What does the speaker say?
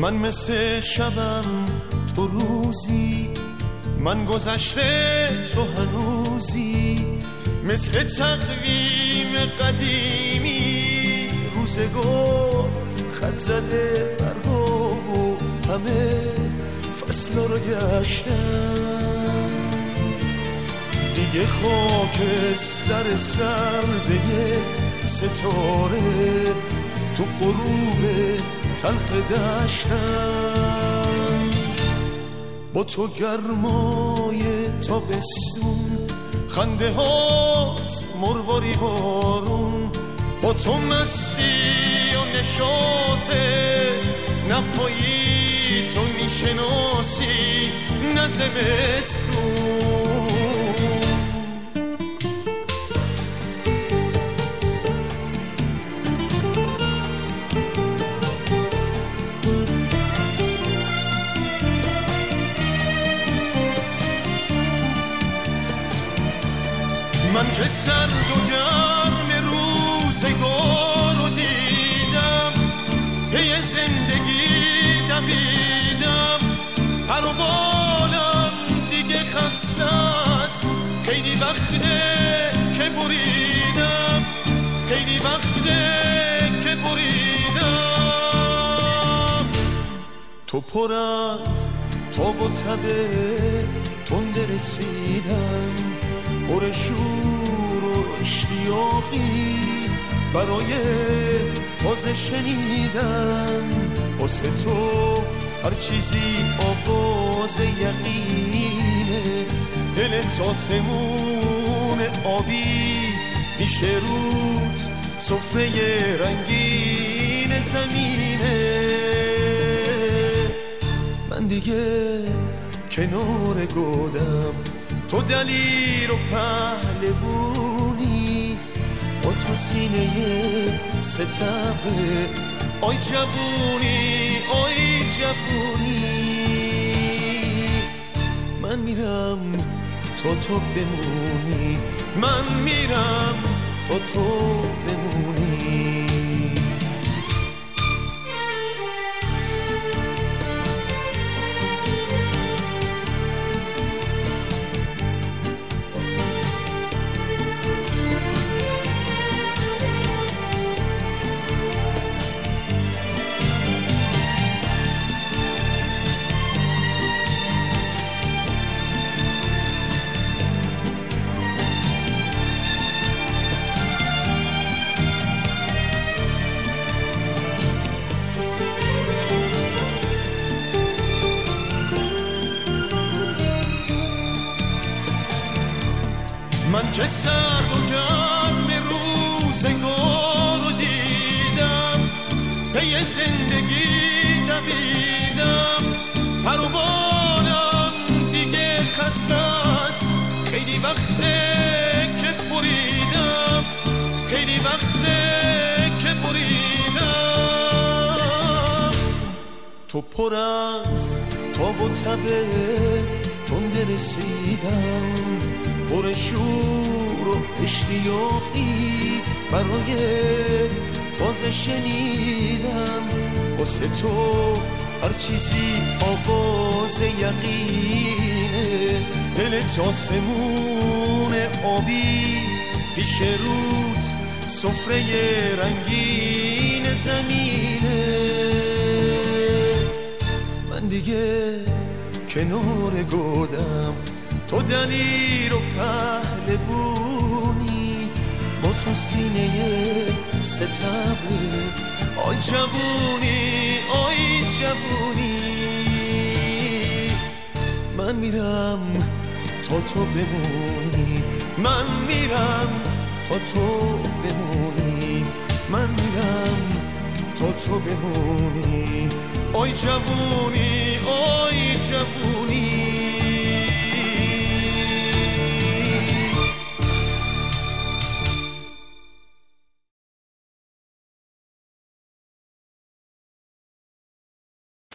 من مثل شبم تو روزی، من گذشته تو هنوزی، مثل تقویم قدیمی روزگار خط زده برگو و همه فصل رو گشتم. دیگه خاکستر سرده ستاره تو غروب تلخ دشتم. با تو گرمای تابستون، خنده هات مرواری بارون، با تو مستی و نشاطه، نه پاییز و میشناسی نه زمستون. من که سرد و گرم روزگار رو دیدم، پی زندگی دویدم، پر و بالم دیگه خسته است، خیلی وقته که بریدم، خیلی وقته که بریدم. تو پر از تاب و تبه تنده رسیدن، پر شور و اشتیاقی برای تازه شنیدن. واسه تو هر چیزی آغاز یقینه، دلت آسمون آبی میشه رود سفره رنگین زمینه. من دیگه کنار گودم، تو دلیر و پهلوونی، با تو سینه ستمه. آی جوونی آی جوونی، من میرم تا تو بمونی، من میرم تا تو بمونی. من که سرد و گرم روزگار رو دیدم، پی زندگی دویدم، پر و بالم دیگه خسته است، خیلی وقته که بریدم، خیلی وقته که بریدم. تو پر از تاب و تبه تنده رسیدم، پر شور و اشتیاقی برای تازه شنیدن. واسه تو هر چیزی آغاز یقینه، دلت آسمون آبی پیش رود سفره رنگین زمینه. من دیگه کنار گودم، تو دلیر و پهلوونی، با تو سینه ستمه. آی جوونی آی جوونی، من میرم تا تو بمونی، من میرم تا تو بمونی، من میرم تا تو بمونی. آی جوونی آی جوونی،